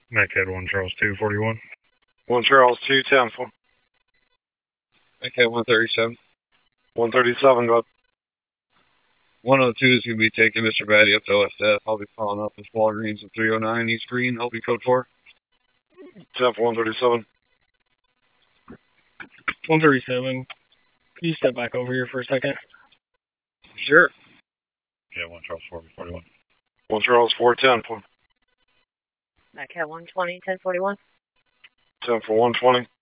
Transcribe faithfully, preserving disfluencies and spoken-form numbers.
Machead one Charles two forty-one. one Charles two ten for. Machead one thirty-seven. one thirty-seven, go. one oh two is going to be taking Mister Batty up to O S F. I'll be following up with Walgreens at three oh nine East Green. I'll be code four. ten for one thirty-seven. one thirty-seven. Can you step back over here for a second? Sure. Yeah, one Charles four forty-one. one Charles four ten for. Machead one twenty, ten forty-one. ten for one twenty.